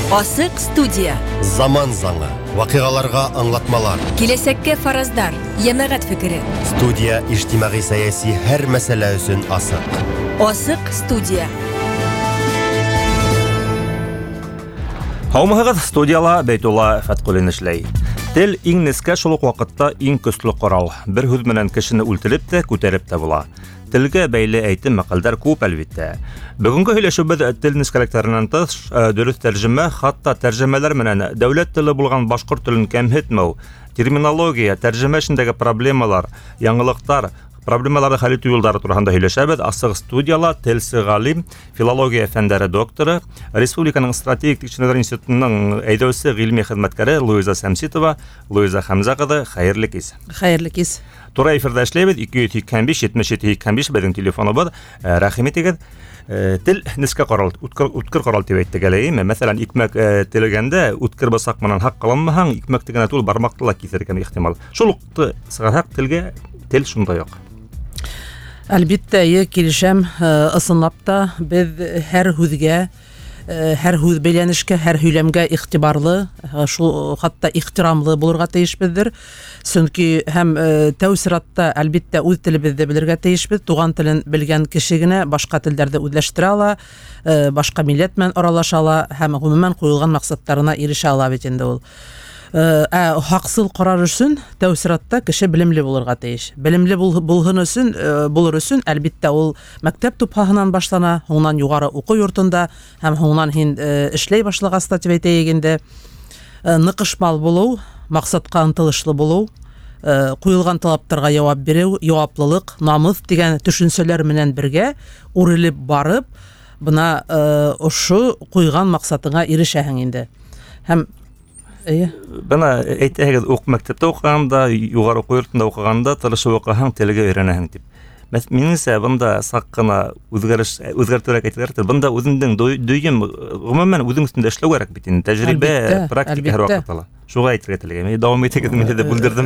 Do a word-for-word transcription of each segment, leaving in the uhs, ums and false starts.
Асык студия. Заман заңы, вакыйгаларга аңлатмалар. Киләсәккә фараздар, җәмәгать фикере. Студия иҗтимагый сәяси һәр мәсьәлә өчен асык. Асык студия. Һаумыгыз, студияла Бәйтулла Фаткуллин эшләй. Тел иң нескә шул ук вакытта иң көчле корал. Бер һүз менән кешене үлтереп тә, күтәреп тә була. Телгә бәйле әйтем мәкалдар күп әлбиттә. Бүгенге һөйләшүбез тел нескәлекләреннән тыш, дөрес тәрҗемә, хатта тәрҗемәләр менән дәүләт теле булган башкорт телен кәмһетмәү, терминология, тәрҗемә эшендәге проблемалар, яңалыктар, проблемаларны хәл итү юллары турында һөйләшәбез. Асык студияла телсе галим, филология фәннәре докторы, Республиканың стратегик тикшеренүләр институтының әйдәүче гыйльми хезмәткәре Луиза Сәмситова, Луиза Хәмзә кызы, хәерле кис. Хәерле кис. Тура эфирдә эшләйбез. ике йөз икән биш җитмеш җиде икән биш безнең телефоныбыз. Рәхим итегез. Тел нескә карал, үткер карал дип әйттек әле. Мәсәлән, икмәк телегәндә үткер басак менән хак кылынмаһаң, икмәк тегенә тул бармаклы кисергә ихтимал. Шул ук сыгырак телгә тел шундай ук. Әлбиттә, я килешәм, ысынлап та без һәр һүзгә, һәр һүз бәйләнешкә, һәр һөйләмгә игътибарлы, шул хатта ихтирамлы булырга тиешбездер. Чөнки һәм тәү сиратта әлбиттә үз телебезне белергә тиешбез. Туган телен белгән кеше генә башка телләрдә үзләштерә ала, башка милләт белән аралаша ала һәм гомумән куелган максатларына ирешә ала бит инде ул. Ә хаксыл карар өчен тәү сиратта кеше белемле булырга тиеш. Белемле булган өчен, булыр өчен әлбиттә ул мәктәп тупһаһынан башлана, һуңнан югары уку йортында һәм һуңнан һин эшләй башлаган статья әйтәйгәндә ныкышмал булу, максатка ынтылышлы булу, куелган талаптарга җавап бирү, җаваплылык, намус дигән төшенчәләр белән бергә үрелеп барып, бuna ошо куйган максатыңа ирешәһең инде. Һәм Бана әйтәгез, ук мәктәптә укыганда, югары уку йортында укыганда тырышып укыһаң, телгә өйрәнәһең дип. Минеңсә, бында сак кына үзгәреш, үзгәртүрәк әйтеләр. Бында үзеңнең дөйем, гомумән үзең өстендә эшләү кирәк бит инде. Тәҗрибә, практика һәр вакыт ала. Шуга әйтергә теләгән. Мин дәвам итегез, мин дә бүлдердем.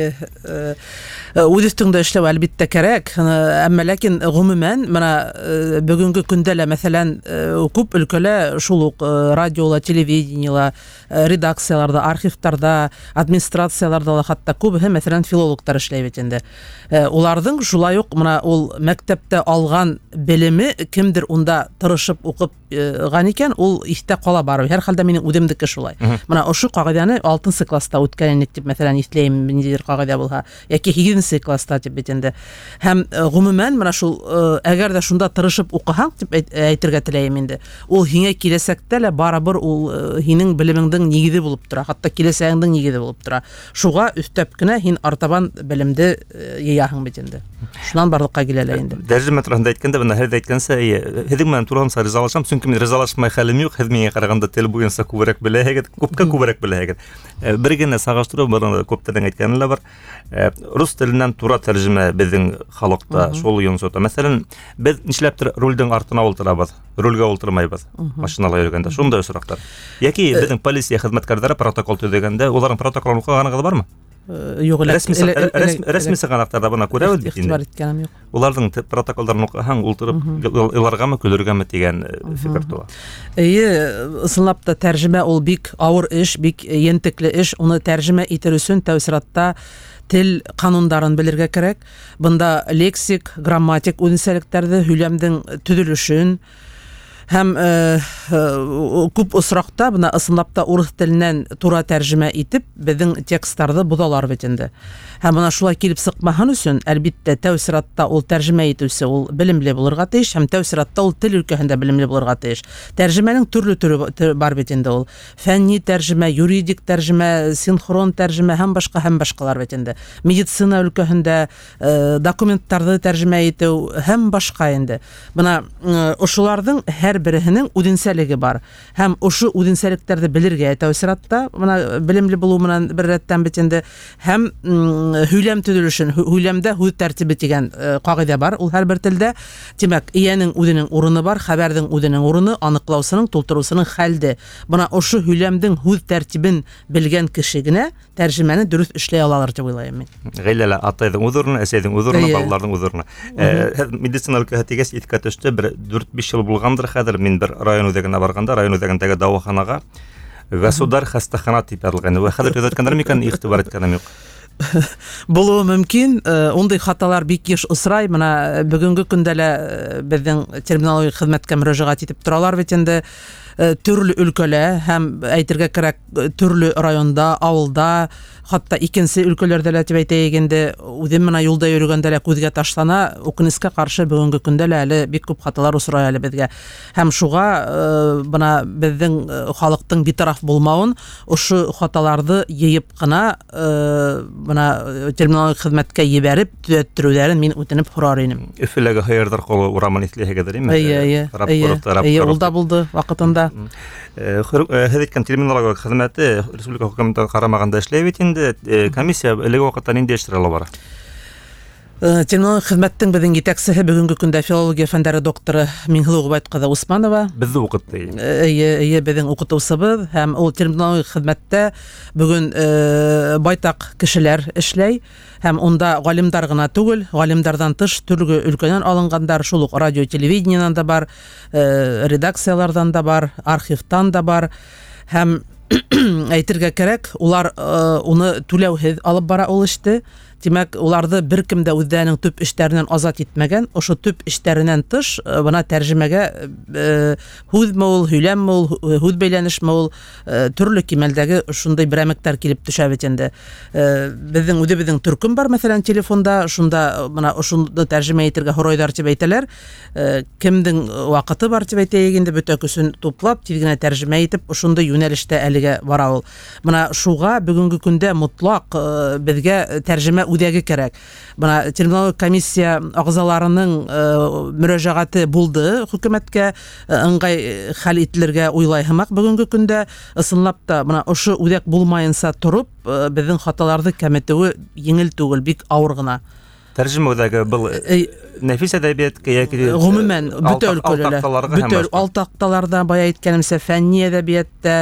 Үз өстендә эшләү әлбиттә кирәк, әмма ләкин гомумән менә бүгенге көндә лә мәсәлән күп өлкәлә шул ук радиола, телевидениела, редакцияларда, архивларда, администрацияларда хатта күбе мәсәлән филологлар эшләй бит инде. Уларның шулай ук менә ул мәктәптә алган белеме кемдер унда тырышып укып ган икән, ул истә кала барып. Һәр хәлдә минем үдемдеке шулай. Менә ошо кагыйдәне алтынчы класста үткән дип мәсәлән исләйм, ниндидер кагыйдә булса, яки һигезенче класста дип бит инде. Һәм гомумән менә шул әгәр дә шунда тырышып укыһаң дип әйтергә теләйм инде. Ул һиңә киләсәктә лә барыбер ул һинең белемеңнең нигезе булып тора, хатта киләсәгеңнең нигезе булып тора. Шуга өстәп кенә һин артабан белемде яһың бит инде. Шуннан барлыкка киләләр инде. Тәрҗемә турында әйткәндә, бына һәр әйткәнсә, һеҙ менән турында ризалашам, чөнки мин ризалашмай хәлем юк. Һеҙ миңә караганда тел буенча күбрәк беләһегез, күпкә күбрәк беләһегез. Бер генә сагаштыру бер күптән әйткәнем лә бар. Рус теленнән тура тәрҗемә безнең халыкта шул юнсота. Мәсәлән, без нишләптер рульдән артына ултырабыз, рульгә ултырмайбыз. Машинала йөргәндә шундай осрактар. Яки безнең полиция хезмәткәрләре протокол төзегәндә, уларның протоколын укыганыгыз бармы? Юк, рәсми сыгынактарда бына күрәбез бит инде. Уларның протоколларын укыһаң, ултырып иларгамы, көлергәме дигән фикер туа. Әйе, ысынлап та тәрҗемә ул бик авыр эш, бик ентекле эш. Уны тәрҗемә итер өчен тәү сиратта тел канундарын белергә кирәк. Бында лексик, грамматик үзенчәлекләрне, һөйләмнең төзелешен һәм күп осракта бына ысынлап та урыс теленнән тура тәрҗемә итеп безнең текстларны бозалар бит инде. Һәм менә шулай килеп сыкмаһын өчен әлбиттә тәү сиратта ул тәрҗемә итүче ул белемле булырга тиеш, һәм тәү сиратта ул тел өлкәһендә белемле булырга тиеш. Тәрҗемәнең төрле төре бар бит инде ул. Фәнни тәрҗемә, юридик тәрҗемә, синхрон тәрҗемә һәм башка һәм башкалар бит инде. Медицина өлкәһендә документларны тәрҗемә итү һәм башка инде. Менә ошуларның һәр берсенең үзенчәлеге бар. Һәм ошо үзенчәлекләрне белергә тәү сиратта менә белемле булу менән бер рәттән бит инде. Һәм һөйләм төзелешен, һөйләмдә һүз тәртибе дигән кагыйдә бар. Ул һәр бер телдә, димәк, иянең үзенең урыны бар, хәбәрнең үзенең урыны, аныклаусының, тултырусының хәлде. Бuna ошо һөйләмдең һүз тәртибен белгән кеше генә тәрҗемәне дөрес эшләй алалар дип уйлыйм мин. Гаиләлә атайдың үз урыны, әсәйдең үз урыны, балаларның үз урыны. Медицина өлкәһе тигәс иткә төште, бер дүрт биш ел булгандыр хәзер. хәзер мин бер район үзәгенә барганда, район үзәгендәге дәваханага государ хастахана дип язылган. Вә хәзер төзәткәннәр микән игътибар иткәнем юк. Булуы мөмкин, ондай хаталар бик еш осрай. Менә бүгенге көндә лә безнең терминологик хезмәткә мөрәҗәгать итеп торалар бит инде төрле өлкәлә һәм әйтергә кирәк төрле районда, авылда, хатта икенче өлкәләрдә лә дип әйтәйек инде, үзем менә юлда йөргәндә лә күзгә ташлана, үкенескә каршы бүгенге көндә лә әле бик күп хаталар осрай әле безгә. Һәм шуга бына безнең халыктың битараф булмавын, ошо хаталарды йыеп кына бына терминологик хезмәткә ебәреп төзәттерүләрен мин үтенеп сорар идем. Өфеләге хәердар кулы урамын итләгәдер име? Әйе, әйе, ул да булды вакытында. Һәр иткән терминологик хезмәте республика хөкүмәте карамагында эшләй бит инде. Комиссия элеге вакытта нинди эшләр алып бара? Терминологик хезмәттең безнең итәкчесе бүгенге көндә филология фәннәре докторы Миңлегөл Губайт кызы Усманова. Безне укытты. Әйе, әйе, безнең укытучыбыз һәм ул терминологик хезмәттә бүген байтак кешеләр эшләй. Һәм онда галимдар гына түгел, галимдардан тыш төрле өлкәннән алынгандар, шул ук радио, телевидениедан да бар, редакциялардан да бар, архивтан да бар. Һәм әйтергә кирәк, улар уны түләүһез алып бара ул эште. Димәк, уларҙы бер кем дә үҙҙәренең төп эштәренән азат итмәгән. Ошо төп эштәренән тыш, бына тәрҗемәгә һүҙме ул, һөйләмме ул, һүҙ бәйләнешме ул, төрлө кимәлдәге шундай берәмектәр килеп төшә бит инде. Безнең үҙебезнең төркем бар, мәсәлән, телефонда, шунда бына ошоны тәрҗемә итергә һорайҙар дип әйтәләр. Кемдең вакыты бар дип әйтәйек инде, бөтә көсөн туплап, тиз генә тәрҗемә итеп, ошондай йүнәлештә әлегә бара ул. Бына шуга бүгенге көндә мотлак безгә тәрҗемә үҙәге кәрәк. Бына терминологик комиссия ағзаларының мөрәҗәгате булды хөкүмәткә, ыңғай хәл ителергә уйлай һымак бүгенге көндә. Ысынлап та бына ошо үҙәк булмайынса тороп, безнең хаталарҙы кәметеүе еңел түгел, бик ауыр гына. Тәрҗемә үҙәге был нәфис әдәбиәткә яки гомумән бөтә өлкәләрдә, бөтә алтакталарда, бая әйткәнемсә, фәнни әдәбиәттә,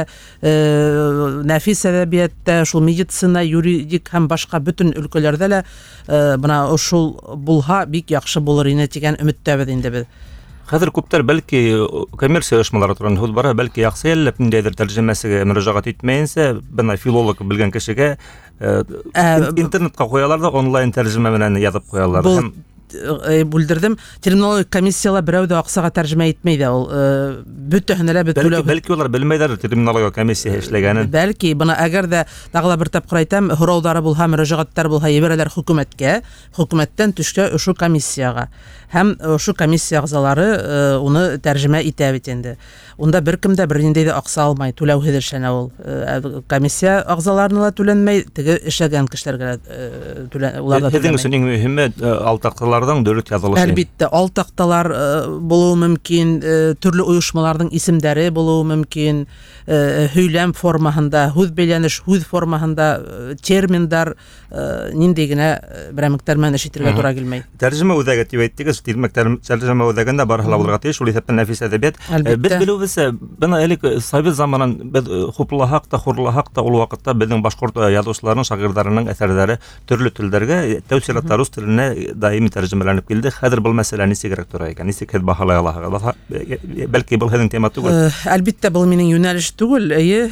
нәфис әдәбиәттә, шул медицина, юридик һәм башка бөтен өлкәләрдә лә бына ошол булһа бик яхшы булыр ине дигән өмөттәбез инде без. Хәзер күптәр бәлки коммерция оешмалары турында һүз бара, бәлки яхшы әлләп ниндәйдер тәрҗемәсегә мөрәҗәгать итмәенсә, бына филолог белгән кешегә интернетка куялар да онлайн тәрҗемә менән язып куялар. Һәм бүлдердем. Терминологик комиссиялар берәү дә аксага тәрҗемә итмәй дә, ул бөтәһенә лә бөтәләр. Бәлки улар белмәйдер терминологик комиссия эшләгәнен. Бәлки, бына әгәр дә тагыла бер тапкыр әйтәм, һорауҙары булһа, мөрәҗәгатьтәр булһа, ебәрәләр хөкүмәткә, хөкүмәттән төшкә ошо комиссияга. Һәм ошо комиссия ағзалары уны тәрҗемә итә бит инде. Унда бер кем дә бер ниндәй дә акса алмай, түләүһеҙ эшләнә ул. Комиссия ағзаларына ла түләнмәй, теге эшләгән кешеләргә түләнә, уларда түләнмәй. Һеҙҙең өсөн иң мөһиме алтаҡталарҙың дөрөҫ яҙылышы. Әлбиттә, алтаҡталар булыуы мөмкин, төрлө ойошмаларҙың исемдәре булыуы мөмкин, һөйләм формаһында, һүҙ бәйләнеш, һүҙ формаһында, терминдар, ниндәй генә берәмектәр менән эш итергә тура килмәй. Тәрҗемә үҙәге тип әйттегез, тәрҗемә үҙәгендә барыһы ла булырға тейеш, ул иҫәптән нәфис әҙәбиәт. Без белеүебеҙсә, бына элек совет заманын беҙ хуплаһаҡ та, хурлаһаҡ та, ул ваҡытта беҙҙең башҡорт яҙыусыларының, шағирҙарының әҫәрҙәре төрлө телдәргә, тәү сиратта рус теленә даими тәржемәләнеп килде. Хәҙер был мәсьәлә нисегерәк тора икән? Нисек һеҙ баһалай алаһығыҙ? Бәлки был һеҙҙең тема түгел? Әлбиттә, был минең йүнәлеш түгел. Эйе,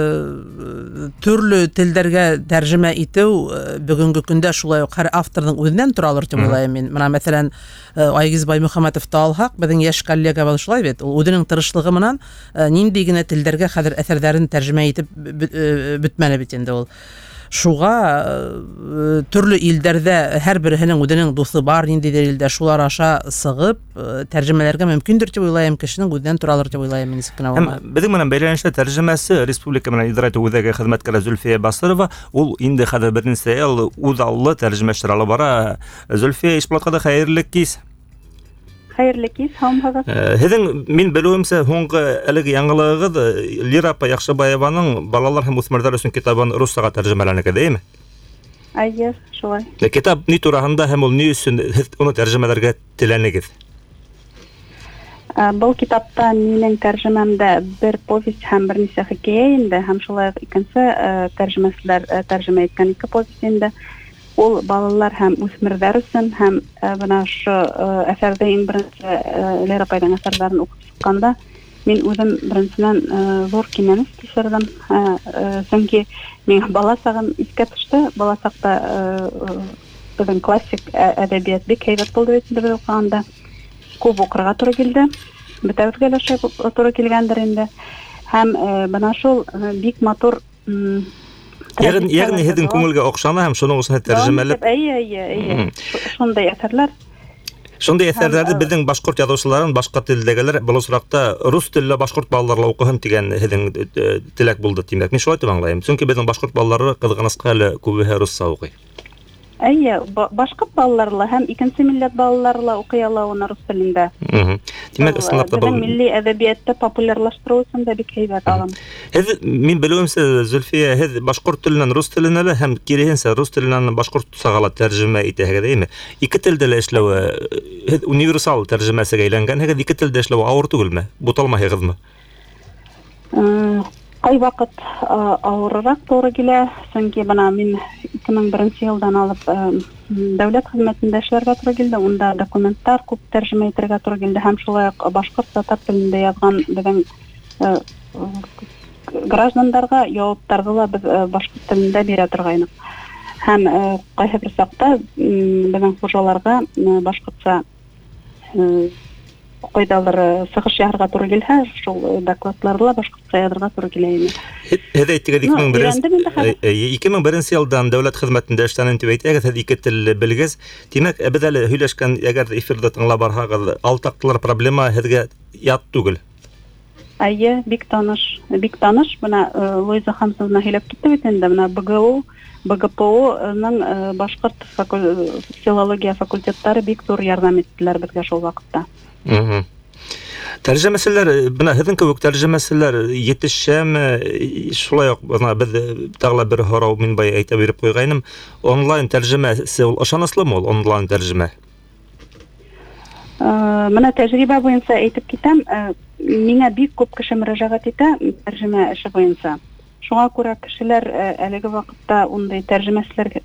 төрлө телдәргә тәржемә итеү бүгенге көндә шулай уҡ һәр авторҙың үҙенән торалыр тип уйлайым мин. Мына мәҫәлән, Айгиз Баймөхәмәтовты алһаҡ, беҙҙең йәш коллега был шулай бит. Ул үҙенең тырышлығы менән ниндәй генә телдәргә хәҙер әҫәрҙәрен тәржемә итеп бөтмәне бит инде ул. Шуға төрлө илдәрҙә һәр береһенең үҙенең дуҫы бар, ниндәйҙер илдә, шулар аша сығып тәржемәләргә мөмкиндер тип уйлайым, кешенең үҙенән торалыр дип уйлайым мин. Беҙҙең менән бәйләнештә тәржемәсе республика менән идара итеү үҙәге хеҙмәткәре Зөлфиә Басырова, ул инде хәҙер бер нисә йыл үҙ аллы тәржемәштәр алып бара. Зөлфиә Ишбулатҡа хәйерле кис. Хәйерле кис, һаумыһығыҙ. Һеҙҙең, мин белеүемсә, һуңғы әлеге яңылығығыҙ Лира апа Яҡшыбаеваның балалар һәм үҫмерҙәр өсөн китабын руссаға тәржемәләнеке, дейме? Әйе, шулай. Китап ни тураһында һәм ул ни өсөн һеҙ уны тәржемәләргә теләнегеҙ? Был китапта минең тәржемәмдә бер повесть һәм бер нисә хикәйә инде, һәм шулай икенсе тәржемәселәр тәржемә иткән ике повесть инде. ул балалар һәм үсмерләр өчен һәм бына шу әсәрдә иң беренче Лера Пайдан әсәрләрен укып чыкканда мин үзем беренчедән зур кинәнеш кичердем. Чөнки миңа бала сагым искә төште. Бала сакта безнең классик әдәбият бик һәйбәт булды дип укыганда. Күп укырга туры килде. Бетәүгә дә шәп туры килгәндер инде. Һәм бына шул бик матур Ягъни ягъни һеҙҙең күңелгә оҡшаны һәм шуның өсөн тәржемәләп. Әйе, әйе, әйе. Шундай әҫәрләр. Шундай әҫәрҙәрҙе беҙҙең башҡорт яҙыусыларын, башҡа телдәгеләр был осраҡта рус телле башҡорт балаларла уҡыһын тигән һеҙҙең теләк булды, тимәк. Мин шулай тип аңлайым. Сөнки беҙҙең башҡорт балалары ҡыҙғанысҡа әле күбеһе русса уҡый. Әйе, башҡорт балаларла һәм икенсе милләт балаларла уҡый ала уны рус телендә. Тимәк, ысынлап та был милли әҙәбиәтте популярлаштырыу өсөн дә бик һәйбәт алым. Һеҙ, мин белеүемсә, Зөлфиә, һеҙ башҡорт теленән рус теленә лә һәм киреһенсә рус теленән башҡортсаға ла тәржемә итәһегеҙ, әйме? Ике телдә лә эшләүе, һеҙ универсал тәржемәсегә әйләнгәнһегеҙ, ике телдә эшләүе ауыр түгелме? Буталмайһығыҙмы? Ҡай ваҡыт ауырыраҡ туры килә, сөнки бына мин ике мең беренсе йылдан алып дәүләт хеҙмәтендә эшләргә туры килде. Унда документтар күп тәржемә итергә туры килде һәм шулай уҡ башҡорт, татар телендә яҙған беҙҙең граждандарға яуаптарҙы ла беҙ башҡорт телендә бирә торғайныҡ. Һәм ҡайһы бер саҡта беҙҙең хужаларға башҡортса ҡайҙалыр сығыш яһарға туры килһә, шул докладларҙы ла башҡортса яҙырға туры килә ине. Һеҙ әйттегеҙ, ике мең беренсе йылдан дәүләт хеҙмәтендә эшләнем тип әйтәгеҙ, һеҙ ике тел белгәс. Тимәк, беҙ әле һөйләшкән, әгәр эфирҙы тыңлап барһағыҙ, алтаҡтылар проблема һеҙгә ят түгел. Әйе, бик таныш, бик таныш. Бына Луиза Хамсовна һөйләп китте бит инде, бына БГУ, БГПУ-ның башҡорт филология факультеттары бик ҙур ярҙам иттеләр беҙгә шул ваҡытта. Тәржемәселәр, бына һеҙҙең кеүек тәржемәселәр етешәме? Шулай уҡ бына беҙ тағы ла бер һорау мин бая әйтә биреп ҡуйғайным. Онлайн тәржемәсе ул ышаныслымы ул онлайн тәржемә? Менә тәжрибә буйынса әйтеп китәм, миңә бик күп кеше мөрәжәғәт итә тәржемә эше буйынса. Шуңа күрә кешеләр әлеге ваҡытта ундай тәржемәселәр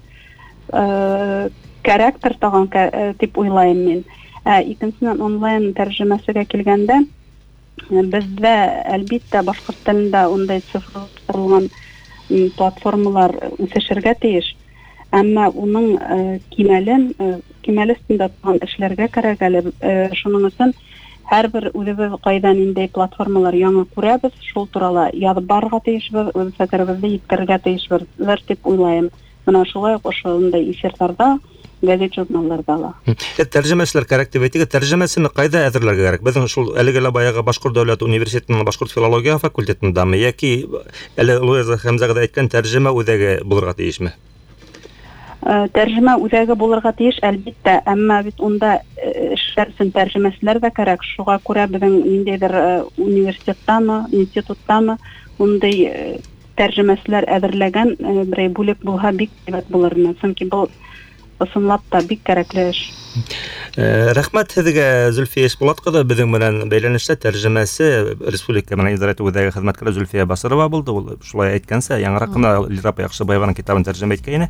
кәрәктер тағын тип уйлайым мин. Икенсенән онлайн тәржемәсегә килгәндә, бездә әлбиттә башҡорт телендә ундай цифрлаштырылған платформалар үҫешергә тейеш. Әммә уның кимәлен, кимәл өҫтөндә торған эшләргә кәрәк әле. Шуның өсөн һәр бер үҙебеҙ ҡайҙа ниндәй платформалар яңы күрәбеҙ, шул турала яҙып барырға тейешбеҙ, үҙ фекеребеҙҙе еткерергә тейешбеҙ дип уйлайым. Бына шулай уҡ ошондай эфирҙарҙа, гәзит журналларда ла. Тәржемәселәр кәрәк дип әйтегеҙ. Тәржемәсене ҡайҙа әҙерләргә кәрәк? Беҙҙең шул әлеге лә баяғы Башҡорт дәүләт университетының Башҡорт филология факультетындамы, йәки әле Луиза Хәмзәгә әйткән тәржемә үҙәге булырға тейешме? Тәржемә үҙәге булырға тейеш, әлбиттә, әммә бит унда эшләр өсөн тәржемәселәр ҙә кәрәк. Шуға күрә беҙҙең ниндәйҙер университеттамы, институттамы ундай тәржемәселәр әҙерләгән берәй бүлек булһа бик һәйбәт булыр ине. Сөнки был ысынлап та бик кәрәкле эш. Рәхмәт һеҙгә, Зөлфиә Ишбулат ҡыҙы. Беҙҙең менән бәйләнештә тәржемәсе республика менән идарә итеү үҙәге хеҙмәткәре Зөлфиә Басырова булды. Ул шулай әйткәнсә, яңыраҡ ҡына Лирапа Яҡшыбаеваның китабын тәржемә иткәйне.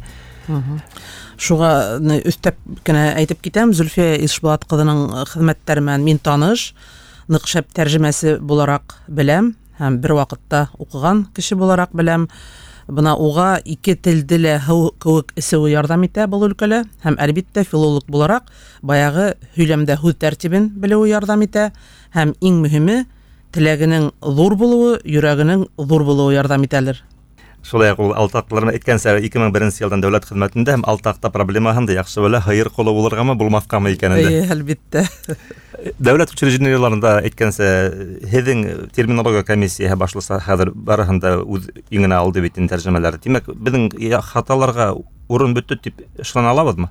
Шуға өҫтәп кенә әйтеп китәм, Зөлфиә Ишбулат ҡыҙының хеҙмәттәре менән мин таныш, ныҡ шәп тәржемәсе булараҡ беләм һәм бер ваҡытта уҡыған кеше булараҡ беләм. Бына уға ике телде лә һыу кеүек эсеүе ярҙам итә был өлкәлә һәм әлбиттә филолог булараҡ баяғы һөйләмдә һүҙ тәртибен белеүе ярҙам итә һәм иң мөһиме теләгенең ҙур булыуы, йөрәгенең ҙур булыуы ярҙам итәлер. Шулай уҡ ул алтаҡлылар әйткәнсә, ике мең беренсе йылдан дәүләт хеҙмәтендә һәм алтаҡта проблемаһын да яҡшы белә, һыйыр ҡоло булырғамы, булмаҫҡамы икәнен дә. Әлбиттә. Дәүләт учреждениеларында әйткәнсә, һеҙҙең терминология комиссияһы башлыса хәҙер барыһын да үҙ иңенә алды бит тәржемәләр. Тимәк, беҙҙең хаталарға урын бөттө тип ышана алабыҙмы?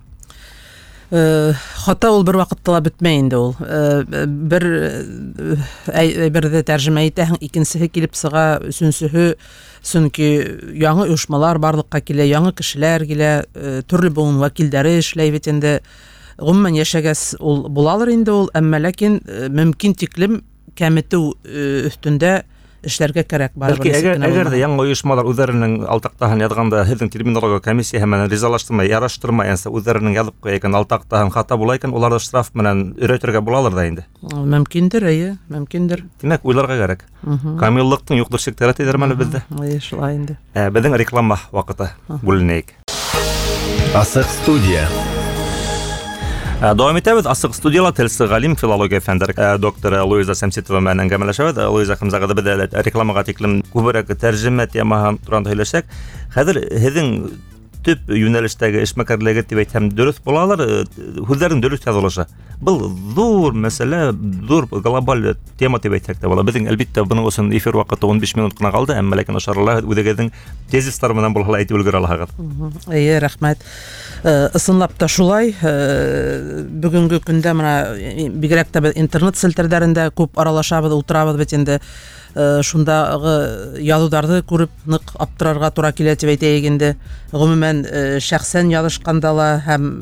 Хата ул бер ваҡытта ла бөтмәй инде ул. Бер берҙе тәржемә итәһең, икенсеһе килеп сыға, өсөнсөһө, сөнки яңы ойошмалар барлыҡҡа килә, яңы кешеләр килә, төрлө быуын вәкилдәре эшләй бит инде. Ғөмүмән йәшәгәс ул булалыр инде ул, әммә ләкин мөмкин тиклем кәметеү өҫтөндә эшләргә кирәк барыбер. Бәлки нисек әгәр кенә әгәр дә булмаһын. яңа оешмалар үзләренең алтактаһын язганда һезнең терминология комиссияһы менән ризалаштырмай, яраштырмай, янса үзләренең язып куя икән алтактаһын хата була икән, уларны штраф менән өйрәтергә булалыр да инде. Мөмкиндер, әйе, мөмкиндер. Димәк, уйларга кирәк. Камиллыктың юктыр шиктәре тидерме әле бездә? Әйе, шулай инде. Ә, Безнең реклама вакыты бүленәйек. Асык студия. Ә, Дәвам итәбез. Асык студияла телсе галим, филология фәннәре ә, докторы Луиза Сәмситова менән әңгәмәләшәбез. Луиза хәмзәгә дә рекламага тиклем күбрәк тәрҗемә темаһы турында һөйләшәк. Хәзер һезнең төп юнәлештәге эшмәкәрлеге дип әйтһәм дөрес булалар, һүзләрнең дөрес язылышы. Был зур мәсьәлә, зур глобаль тема дип әйтсәк тә була. Безнең әлбиттә буның өчен эфир вакыты он биш минут кына калды, әмма ләкин ашарла үзегезнең тезислар менән булһа әйтеп өлгерә аласыз. Әйе, рәхмәт. Ысынлап та шулай. Бүгенге көндә менә бигрәк тә интернет селтәрләрендә күп аралашабыз, ултырабыз бит инде. Шундагы язуларны күреп нык аптырарга туры килә дип әйтәйек инде. Гомумән шәхсән язышканда ла һәм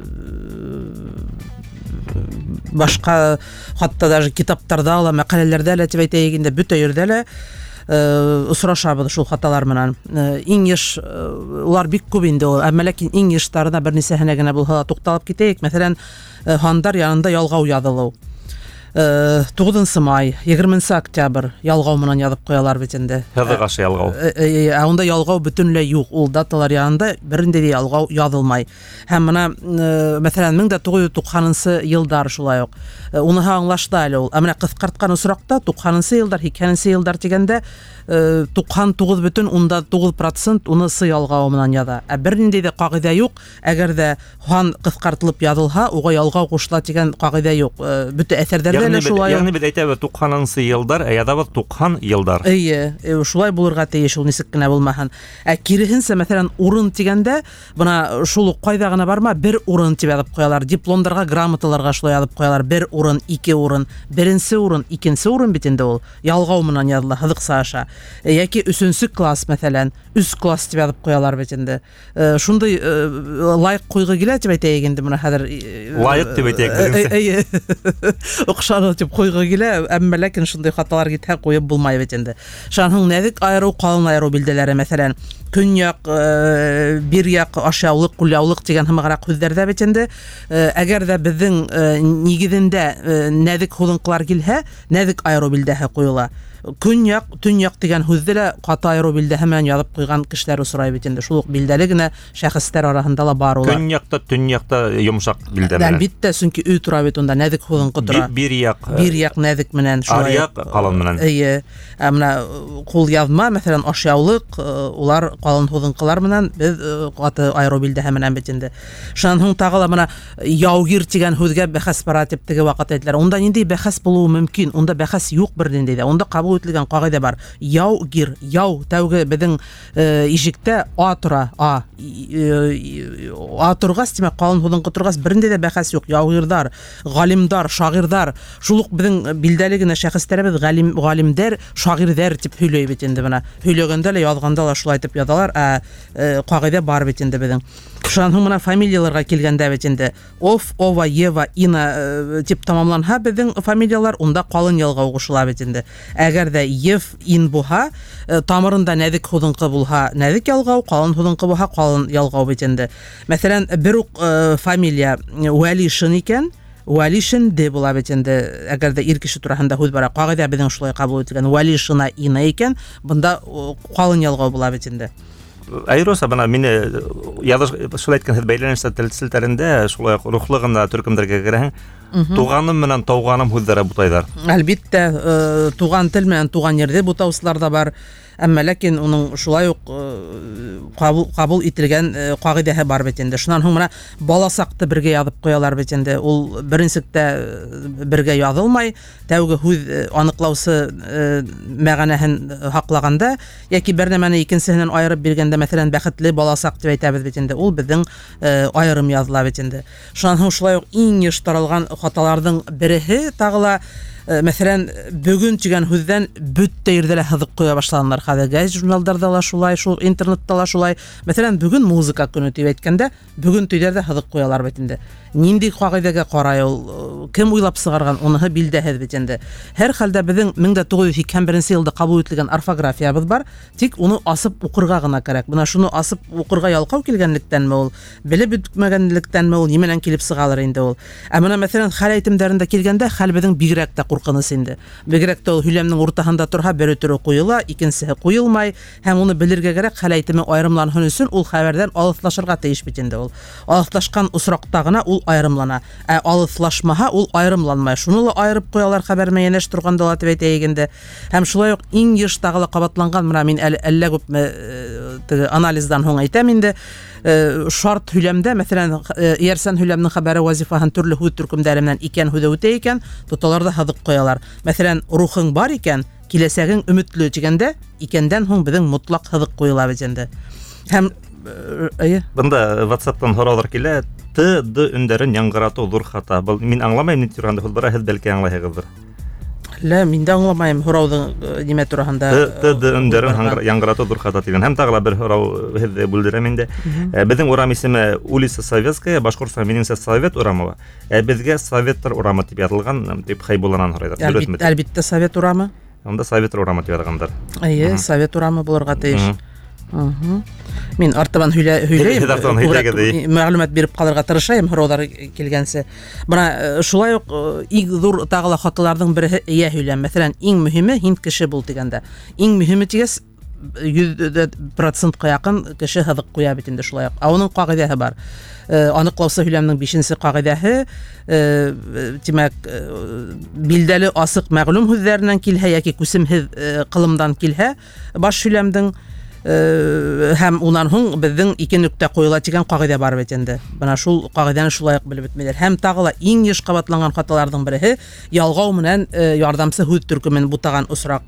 башка хатта даже китаптарда ла, мәкаләләрдә ла дип әйтәйек инде, бөтә yerдә ла осрашабыз шул хаталар менән. Иң еш улар бик күп инде, әмма ләкин иң ештарына бер нисәһенә генә булса тукталып китәйек. Мәсәлән, хандар янында ялгау язылу. тугызынчы май, егерменче октябрь ялгау менән язып куялар бит инде. Языгашы ялгау. Ә унда ялгау бөтенләй юк. Ул даталар янында беринде дә ялгау язылмай. Һәм менә мәсәлән мең дә тугыз йөз туксанынчы елдар шулай ук. Уны аңлашты әле ул. Ә менә кыскарткан осракта туксанынчы елдар, икенче елдар дигәндә туксан тугыз бөтен унда тугыз процент унысы ялгау менән яза. Ә бернинди дә кагыйдә юк. Әгәр дә хан кыскартылып язылса, уга ялгау кушыла дигән кагыйдә юк. Бөтен әсәрләрдә лә шулай. Ягъни бит әйтәбез туксанынчы елдар, ә язабыз туксан елдар. Әйе, шулай булырга тиеш, ул нисек кенә булмаһын. Ә киресенчә мәсәлән урын дигәндә, бuna шул кайда гына барма, бер урын дип язып куялар. Дипломнарга, грамоталарга шулай язып куялар. Бер урын, ике урын, беренче урын, икенче урын бит инде ул. Ялгау менән языла, хызыкса аша. Яки өченче класс мәсәлән, үз класс дип язып куялар бит инде. Шундай лайык куйгы килә дип әйтәйек инде менә хәзер. Лайык дип әйтәйек. Әйе. Охшар дип куйгы килә, әмма ләкин шундай хаталар китә куеп булмай бит инде. Шаның нәзик айыру, калын айыру билдәләре мәсәлән, көньяк, бир як, ашъяулык, кулъяулык дигән һәммәгәрәк һүзләрдә бит инде. Әгәр дә безнең нигезендә нәзик хулынкылар килһә, нәзик айыру билдәһе куела. Көньяк, төньяк дигән һүзне лә каты айыру билдәһе менән язып куйган кешеләр усрай бит инде. Шул ук билдәле генә шәхестәр арасында ла бар улар. Көньякта, төньякта йомшак билдә менән. Әлбиттә, чөнки өй тора бит унда, нәзик хулынкы тора. Бир як. Бир як нәзик менән шулай. Аръяк калын менән. Әйе. Ә менә кул язма, мәсәлән, ашъяулык, улар калын хулынкылар менән, без каты айыру билдәһе менән бит инде. Шуның һуң тагы ла менә яугир дигән һүзгә бәхәс бара дип теге вакыт әйтләр. Унда нинди бәхәс булуы мөмкин? Унда бәхәс юк бернинди дә. Унда кабул ителгән кагыйдә бар. Яугир, яу тәүге безнең ижектә а тора, а. А торгас, димәк, калын хулынкы торгас бернинди дә бәхәс юк. Яугирдар, галимдар, шагыйрдар, шул ук безнең билдәле генә шәхестәребез галим, галимдәр, шагыйрьдәр дип һөйләй бит инде менә. Һөйләгәндә лә, язганда ла шулай дип язалар, ә кагыйдә бар бит инде безнең. Шуның һуң менә фамилияларга килгәндә бит инде Оф, Ова, Ева, Ина дип тамамланһа безнең фамилиялар, унда калын ялгау кушыла бит инде. Әгәр дә Ев, Ин булһа, тамырында нәзик хулынкы булһа, нәзик ялгау, калын хулынкы булһа, калын ялгау бит инде. Мәсәлән, бер ук фамилия Вәлишин икән, Вәлишин де була бит инде. Әгәр дә ир кеше тураһында һүз бара, кагыйдә безнең шулай кабул ителгән. Вәлишина Ина икән, бunda калын ялгау була бит инде. Айроса бана мине языш шулай әйткән һез бәйләнештә тел селтәрендә шулай рухлы гына төркемдәргә керәһең. Туганым менән тауганым һүзләре бутайдар. Әлбиттә, туган тел менән туган ердә бутаусылар да бар. Әмма ләкин уның шулай ук кабул кабул ителгән кагыйдәһе бар бит инде. Шуннан һуң менә баласакты бергә язып куялар бит инде. Ул беренчектә бергә язылмай, тәүге һүз аныклаусы мәгънәһен хаклаганда яки бер нәмәне икенчесеннән аерып биргәндә, мәсәлән, бәхетле баласак дип әйтәбез бит инде. Ул безнең аерым языла бит инде. Шуннан һуң шулай ук иң еш таралган хаталарның береһе тагыла Мәсәлән, бүген дигән һүздән бөтә ердә лә һызык куя башлаганнар. Хәзер гәзит журналларда ла шулай, шул интернетта ла шулай. Мәсәлән, бүген музыка көне дип әйткәндә, бүген төйләрдә һызык куялар бит инде. Нинди кагыйдәгә карай ул, кем уйлап сыгарган, уныһы билдәһез бит инде. Һәр хәлдә безнең мең дә тугыз йөз икән беренче елда кабул ителгән орфографиябыз бар, тик уны асып укырга гына кирәк. Менә шуны асып укырга ялкау килгәнлектәнме ул, белеп бетмәгәнлектәнме ул, нимәнән килеп сыгалар инде ул. Ә менә мәсәлән, хәл әйтемнәрендә килгәндә, хәл безнең бигрәк тә куркыныс инде. Бигрәк тә ул һөйләмнең уртаһында торһа, бер төрө куела, икенчесе куелмай, һәм уны белергә кирәк, хәл әйтеме аерымланһын өчен ул хәбәрдән алыслашырга тиеш бит инде ул. Алыслашкан усракта гына ул аерымлана. Ә алыслашмаһа ул аерымланмай. Шуны ла аерып куялар хәбәрме янәш торганда ла дип әйтәйек инде. Һәм шулай ук иң ештагы кабатланган, менә мин әллә күпме анализдан һуң әйтәм инде, шарт һөйләмдә, мәсәлән, иярсән һөйләмнең хәбәре вазифаһын төрле һүз төркемдәре белән икән һүзе үтә икән, тоталарда һызык куялар. Мәсәлән, рухың бар икән, киләсәгең өметле дигәндә, икәндән һуң безнең мотлак һызык куела бит инде. Һәм әйе. Бында WhatsApp-тан һораулар килә. Т, Д өндәрен яңгырату зур хата. Был мин аңламайм, ни торганда ул бара, һез бәлки аңлайһығыздыр. Лә, мин дә аңламайм һорауның нимә тураһында. Т, Д өндәрен яңгырату зур хата дигән. Һәм тагыла бер һорау һеҙҙе бүлдерәм инде. Безнең урам исеме улица Советская, Башҡортостан минеңсә Совет урамы. Ә безгә Советтар урамы дип яҙылған, дип Хәйбулланан һорайҙар. Дөрөҫмө? Әлбиттә, Совет урамы. Анда Советтар урамы дип яҙғандар. Әйе, Совет урамы булырга тейеш. Мин артабан һөйләйем, мәгълүмат биреп калырга тырышайым һораулар килгәнсә. Менә шулай ук иң зур тагыла хаталарның бере ия һөйләм. Мәсәлән, иң мөһиме һинд кеше бул дигәндә. Иң мөһиме тигәс йөз процентка якын кеше һызык куя бит инде шулай ук. Ә уның кагыйдәһе бар. Аныклаусыз һөйләмнең бишенче кагыйдәһе, димәк, билдәле асык мәгълүм һүзләреннән килһә яки күсемһез кылымдан килһә, баш һөйләмнең һәм унан һуң безнең ике нөктә куела дигән кагыйдә бар бит инде. Менә шул кагыйдәне шулай ук белеп бетмәләр. Һәм тагыла иң еш кабатланган хаталарның бере ялгау менән ярдәмсез һүз төркемен бутаган усрак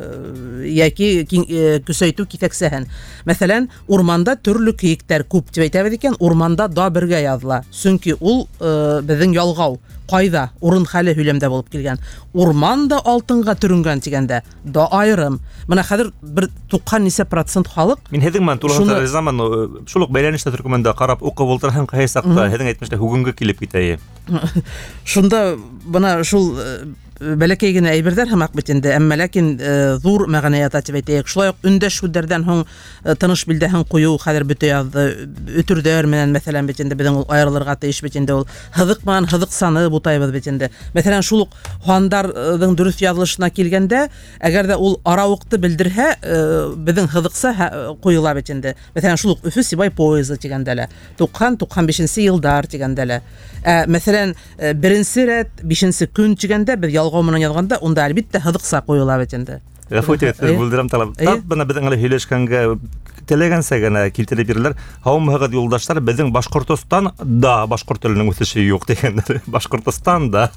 яки көсәйтү китәксәһен. Мәсәлән, урманда төрле киектәр күп дип әйтәбез икән, урманда да бергә языла. Чөнки ул безнең ялгау кайда урын хәле һөйләмдә булып килгән. Урманда алтынга төрөнгән дигәндә да аерым. Менә хәзер бер туксан нисә процент халык. Мин һеҙҙең менән тулыһынса ризамын. Шул ук бәйләнештә төркемендә карап уҡып ултырһаң, ҡайһы саҡта һеҙҙең әйтмешлә һүгенгә килеп китә. Шунда бына шул бәләкәй генә әйберҙәр һымаҡ бит инде, әммә ләкин ҙур мәғәнә ята тип әйтәйек. Шулай уҡ өндәш һүҙҙәрҙән һуң тыныш билдәһен ҡуйыу хәҙер бөтә яҙҙы. Өтөрҙәр менән мәҫәлән бит инде беҙҙең ул айырылырға тейеш бит инде ул. Һыҙыҡ менән һыҙыҡсаны бутайбыҙ бит инде. Мәҫәлән, шул уҡ һандарҙың дөрөҫ яҙылышына килгәндә, әгәр ҙә ул арауыҡты белдерһә, беҙҙең һыҙыҡса ҡуйыла бит инде. Мәҫәлән, шул уҡ Өфө Сибай поезы тигәндә лә, туҡһан-туҡһан бишенсе йылдар тигәндә лә. Мәҫәлән, беренсе рәт бишенсе көн тигәндә беҙ ялғау менән яҙғанда, унда әлбиттә һыҙыҡса ҡуйыла бит инде. Ғәфү итегеҙ, бүлдерәм талап. Тап бына беҙҙең әле һөйләшкәнгә теләгәнсә генә килтереп бирәләр. Һаумыһығыҙ, юлдаштар, беҙҙең Башҡортостан да башҡорт теленең үҫеше юҡ дигәндәр. Башҡортостан да.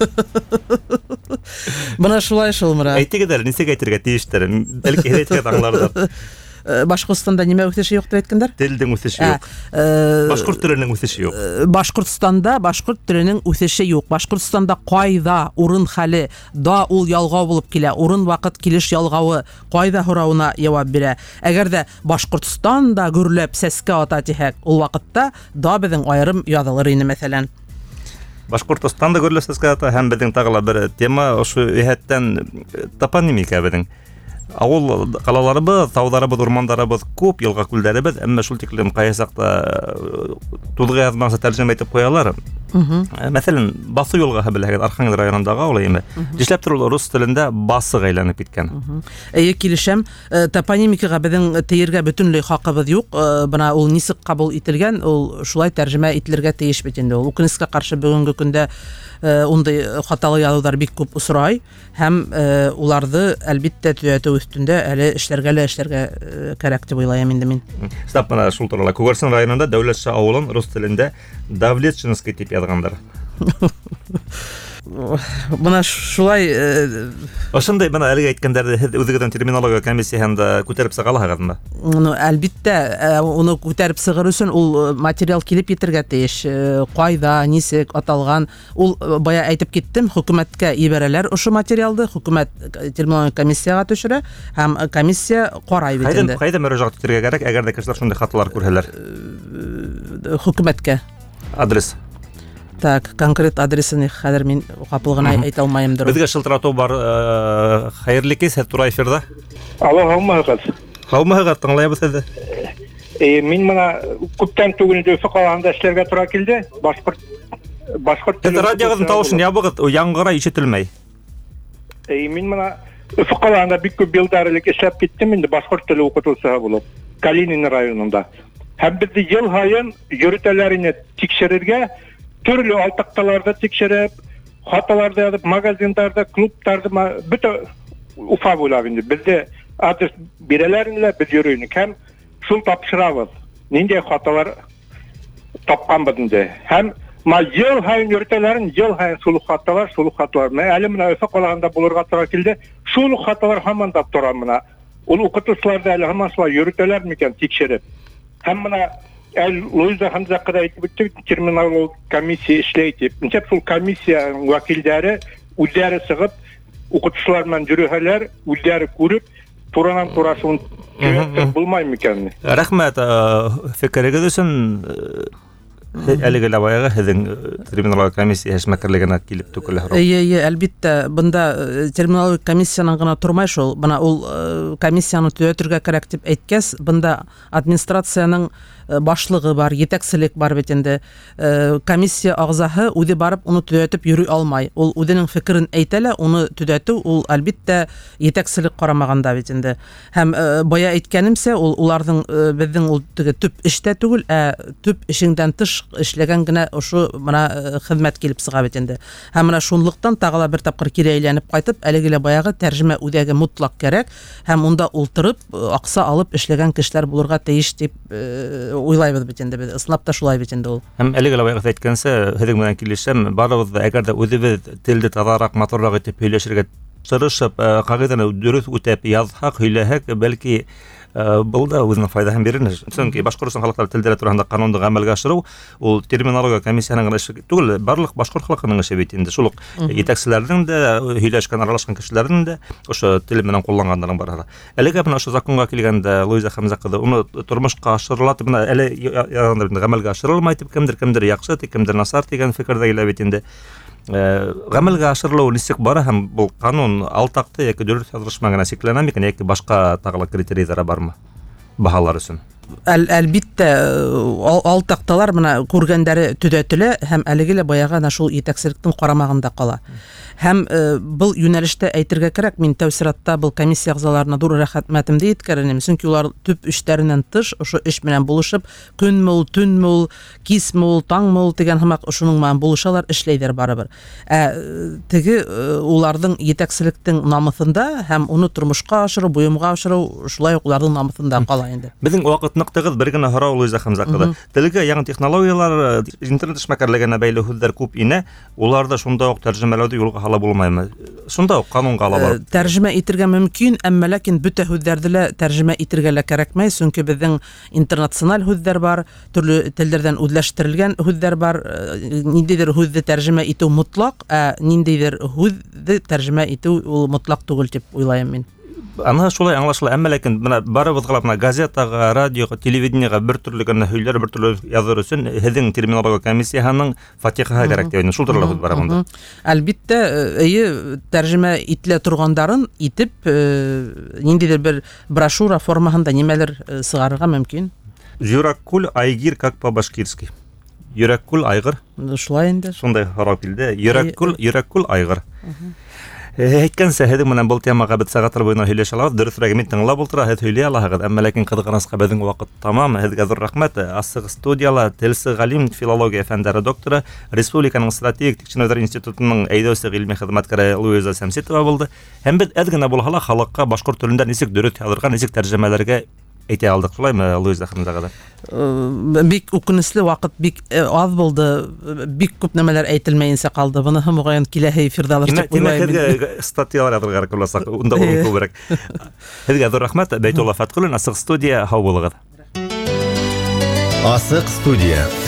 Бына шулай шул мына. Әйтегеҙ әле, нисек әйтергә тейештәр? Бәлки һеҙ әйтергә аңларҙар. Башҡортостанда нимә үҫеше юҡ дип әйткәндәр? Телдең үҫеше юҡ. Башҡорт теленең үҫеше юҡ. Башҡортостанда башҡорт теленең үҫеше юҡ. Башҡортостанда ҡайҙа урын хәле да ул ялғау булып килә. Урын ваҡыт килеш ялғауы ҡайҙа һорауына яуап бирә. Әгәр дә Башҡортостанда гөрләп сәскә ата тиһәк, ул ваҡытта да беҙҙең айырым яҙылыр ине мәҫәлән. Башҡортостанда гөрләп сәскә ата һәм беҙҙең тағыла бер тема ошо йәһәттән топонимика беҙҙең. Ауыл ҡалаларыбыҙ, тауҙарыбыҙ, урмандарыбыҙ күп, йылға күлдәребеҙ, әммә шул тиклем ҡайһы саҡта туҙға яҙмаҡса тәржемә итеп ҡуялар. Мәҫәлән, Басы йылғаһы беләһегеҙ, Архангел районындағы ауыл име. Нишләптер ул рус телендә Басы әйләнеп киткән. Эйе, килешәм. Топонимикаға беҙҙең тейергә бөтөнләй хаҡыбыҙ юҡ. Бына ул нисек ҡабул ителгән, ул шулай тәржемә ителергә тейеш бит инде. Ул үкенескә ҡаршы бөгөнгө көндә ундай хаталы яҙыуҙар бик күп осрай, һәм уларҙы әлбиттә төҙәтеү өҫтөндә әле эшләргә лә эшләргә кәрәк дип уйлайым инде мин. Стап бына шул турала. Күгәрсен районында Дәүләтшә ауылын рус телендә Давлетчинский тип яҙғандар. Бына шулай Ошондай бана әлеге әйткәндәрде һез үзегездән терминология комиссияһында күтәреп сыгалаһыгызмы? Ну, әлбиттә, уны күтәреп сыгыр өчен ул материал килеп итәргә тиеш. Кайда, нисек аталган, ул бая әйтеп киттем, хөкүмәткә ибәрәләр ошо материалды, хөкүмәт терминология комиссияга төшерә һәм комиссия карай бит инде. Кайда мөрәҗәгать итәргә кирәк, әгәр дә кешеләр шундый хаталар күрһәләр? Хөкүмәткә. Адрес. Так, конкрет адресын хәзер мин капыл гына әйтә алмаемдыр. Безгә шылтырату бар, хәерле кис, тура эфирда. Алло, һаумыгыз. Һаумыгыз, тыңлайбыз сезне. Э, мин моны күптән түгел Өфе каласында эшләргә тура килде. Башкорт башкорт теле радиогызның тавышын ябыгыз, яңгыра ишетелмәй. Э, мин моны Өфе каласында бик күп елдар элек эшләп киттем инде башкорт теле укытучысы булып, Калинин районында. Һәм безне ел һайын йөртәләрне тикшерергә, төрле алтыкталарда тикшереп, хаталарда язып, магазиндарда, клубтарда бөтә Уфа буйлап инде. Бездә адрес бирәләренләр, без йөрүне һәм шул тапшырабыз. Нинди хаталар тапканбыз инде. Һәм ма ел һайын йөртәләрен, ел һайын шул хаталар, шул хаталар. Мен әле менә Өфе каласында булырга туры килде. Шул хаталар һаман да тора менә. Ул укытучыларда әле һаман шулай йөртәләр микән тикшереп. Һәм менә Әл Луиза Ханзакыда әйтеп үтте, терминология комиссия эшләй дип. Ничек шул комиссия вәкилләре үзләре сыгып, укытучылар белән йөрүһәләр, үзләре күреп, туранан тура шуны булмай микән? Рәхмәт, фикерегез өчен. Әлеге лавайга һезнең терминология комиссия эшмәкәрлегенә килеп түгел. Әйе, әйе, әлбиттә, бында терминология комиссияның гына тормай шул. Бына ул комиссияны төзәтергә кирәк дип әйткәс, бында администрациянең башлыгы бар, етәкселек бар бит инде. Комиссия агзаһы үзе барып уны төзәтеп йөри алмай. Ул үзенең фикерен әйтә лә, уны төзәтү ул әлбиттә етәкселек карамаганда бит инде. Һәм бая әйткәнемсә, ул уларның безнең ул төп эштә түгел, ә төп эшеңдән тыш эшләгән генә ошо менә хезмәт килеп сыга бит инде. Һәм менә шунлыктан тагыла бер тапкыр кире әйләнеп кайтып, әлеге баягы тәрҗемә үдәге мутлак кирәк һәм унда ултырып, акса алып эшләгән кешеләр булырга тиеш дип уйлайбыз бит инде. Без ислап та шулай бит инде ул. Һәм әлеге баягы әйткәнсә, һезнең белән килешәм, барыбыз да әгәр дә үзебез телде тазарак, матуррак итеп һөйләшергә тырышып, кагыйдәне дөрес үтәп язһак, һөйләһәк, бәлки был да үзенең файдаһын бирер. Чөнки Башкортстан халыклары телдәре турында канунды гамәлгә ашыру ул терминология комиссияның гына эше түгел, барлык башкорт халкының эше бит инде. Шул ук етәкчеләрнең дә, һөйләшкән, аралашкан кешеләрнең дә ошо тел белән кулланганнарын барара. Әлегә менә ошо законга килгәндә Луиза Хәмзакызы уны тормышка ашырылат, менә әле ягында гамәлгә ашырылмай дип кемдер кемдер яхшы, кемдер насар дигән фикердә килә бит инде. Гамәлгә ашырылу ничек бара һәм бу канун алтакты яки дөрес язылышма гына сикләнә микән, яки башка тагыла критерийлары бармы баһалар өчен? Әлбиттә, алтакталар менә күргәндәре төзәтелә һәм әлеге баягы шул етәкселектең карамагында кала. Һәм был юнәлештә әйтергә кирәк, мин тәүсиратта был комиссия әгъзаларына ҙур рәхмәтемде еткерәм, чөнки улар төп эшләреннән тыш, ошо эш белән булышып, көнме ул, төнме ул, кисме ул, таңмы ул дигән һымак ошуның менән булышалар, эшләйҙәр барыбер. Ә теге уларның етәкселектең намыҫында һәм уны тормошка ашыру, буйымга ашыру шулай ук уларның намыҫында кала инде. Безнең вакыт ныктыгыз бер генә һорау Луиза Хәмзакызы. Телгә яңа технологиялар, интернет эшмәкәрлегенә бәйле һүҙҙәр күп инә, уларда шунда ук тәрҗемәләүдә юлга ала булмаймы? Шунда ук канунга ала бар. Тәрҗемә итергә мөмкин, әмма ләкин бөтә һүҙҙәрҙе лә тәрҗемә итергә лә кәрәкмәй, чөнки безнең интернациональ һүҙҙәр бар, төрле телләрдән үҙләштерелгән һүҙҙәр бар. Ниндидер һүҙҙе тәрҗемә итү мотлак, ә ниндидер һүҙҙе тәрҗемә итү ул мотлак түгел дип уйлайым мин. Ана шулай аңлашыла, әмма ләкин менә барыбызга менә газетага, радиога, телевидениега бер төрле генә һөйләр, бер төрле языр өчен һезнең терминология комиссияһының фатихаһы кирәк дип, шул төрле һүз бара монда. Әлбиттә, әйе, тәрҗемә ителә торгандарын итеп, ниндидер бер брошюра формаһында нимәлер сыгарырга мөмкин. Йөрәккүл айгир как по-башкирски. Йөрәккүл айгыр. Шулай инде. Шундай харап килде. Йөрәккүл, йөрәккүл айгыр. Әйткәнсә, һеҙ менән был темаға бит сәғәттәр буена һөйләшә алабыҙ, дөрөҫөрәге мин тыңлап ултыра, һеҙ һөйләй алаһығыҙ, әммә ләкин ҡыҙғанысҡа беҙҙең ваҡыт тамам. Һеҙгә ҙур рәхмәт. Асыҡ студияла телсе ғалим, филология фәндәре докторы, республиканың стратегик тикшенеүҙәр институтының әйҙәүсе ғилми хеҙмәткәре Луиза Сәмситова булды. Һәм беҙ әҙ генә булһа ла халыҡҡа башҡорт телендә нисек дөрөҫ яҙырға, нисек тәржемәләргә әйтә алдык, шулаймы, Луиза ханымдагы? Бик үкенечле вакыт бик аз булды. Бик күп нәмәләр әйтелмәенсә калды. Буны мөгаен киләһе эфирдә алыр дип уйлыйм. Һеҙгә статьялар язырга кирәк, унда урын күбрәк. Һеҙгә ҙур рәхмәт, Бәйтулла Фәтҡуллин, Асыҡ студия, һау булығыҙ. Асыҡ студия.